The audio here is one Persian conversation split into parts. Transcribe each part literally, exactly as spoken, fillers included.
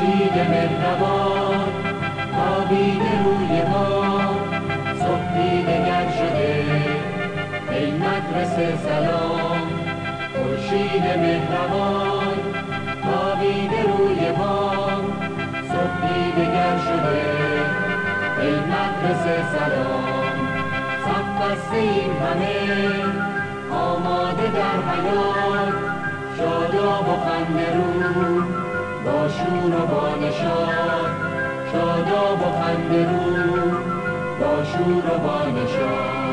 خورشید مهربان تابیده روی ما، صبحی دگر شده ای مدرسه سلام. خورشید مهربان تابیده روی ما، صبحی دگر شده ای مدرسه سلام. صف بسته ایم همه آماده در حیات، شاداب و خنده رو با شور و با نشاط. شاداب و خنده رو با شور و با نشاط.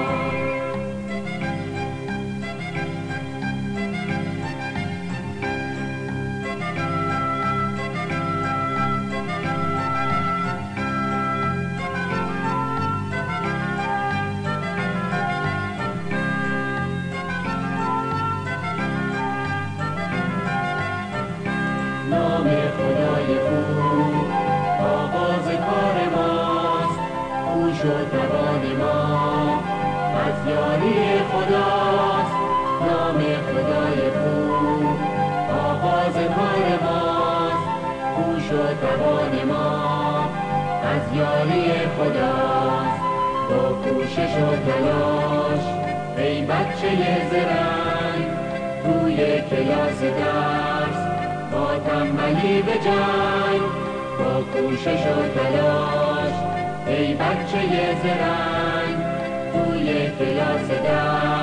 نام خدای خوب آغاز کار ماست، هوش و توان ما از یاری خداست. نام خدای خوب آغاز کار ماست، هوش و توان ما از یاری خداست. با کوشش و تلاش ای بچه زرنگ، روی کلاس درس با تنبلی به جنگ. با کوشش و تلاش ای بچه زرنگ، توی کلاس درس